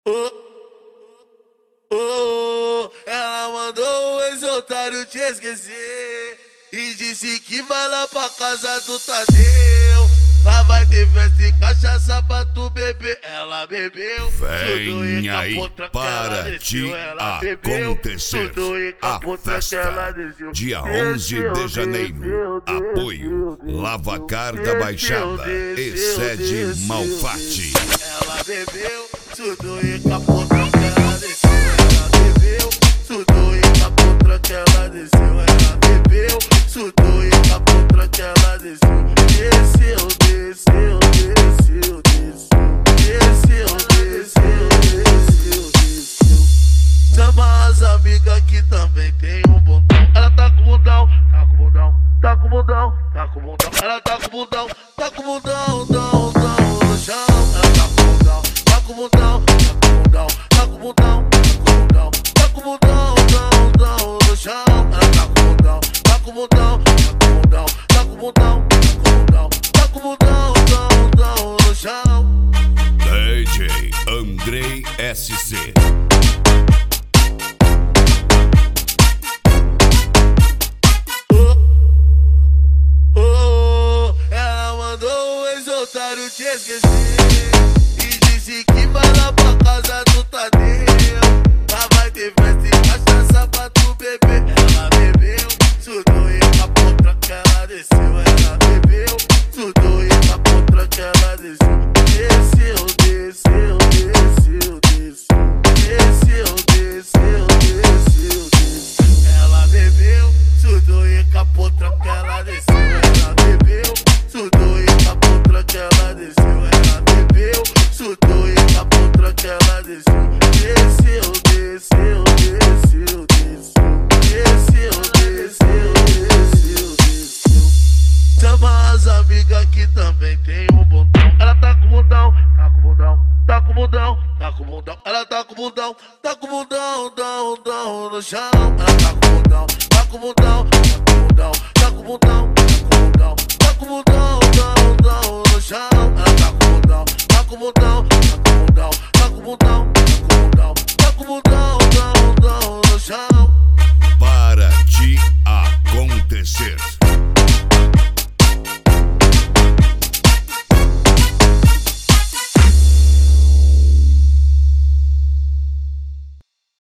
Oh, oh, ela mandou o ex-otário te esquecer e disse que vai lá pra casa do Tadeu. Lá vai ter festa e cachaça pra tu beber. Ela bebeu, vem aí para te acontecer a festa, dia 11 de janeiro. Apoio Lavacar da Baixada e Sede Malfatti. Ela bebeu, tudo e capô ela desceu. Ela bebeu, tudo e capô ela desceu. Ela bebeu, tudo e capô ela desceu. Desceu, desceu, desceu, desceu, desceu, desceu, desceu. Chama as amigas que também tem um bundão. Ela tá com bundão, tá com bundão, tá com bundão, tá com bundão. Ela tá com bundão, tá com bundão, dão, dão no chão. Ela tá com bundão, tá com bundão, tá com bundão, tá com bundão, tá com bundão, dão, dão no chão. Ela tá com bundão, tá com bundão, tá com bundão, tá com bundão, dão, dão no chão. DJ Andrei SC. Otário te esquecer e disse que vai lá pra casa do Tadeu. Lá vai ter festa e cachaça pra tu beber. Ela bebeu, tudo e capô que ela desceu. Ela bebeu, tudo e capô que ela desceu. Desceu, desceu, desceu, desceu, desceu, desceu, desceu. Ela bebeu, tudo e capô que ela desceu. Ela bebeu, tudo e que ela desceu, ela bebeu, surtou e capô que ela desceu. Desceu, desceu, desceu, desceu, desceu, desceu, desceu. Chama as amigas que também tem um bundão. Ela tá com bundão, tá com bundão, tá com bundão, tá com bundão. Ela tá com bundão, tá com bundão, dão, dão no chão. Ela tá com bundão, tá com bundão, tá com bundão, tá com bundão, tá com bundão, dão, dão no chão. Ela tá com bundão, tá com bundão,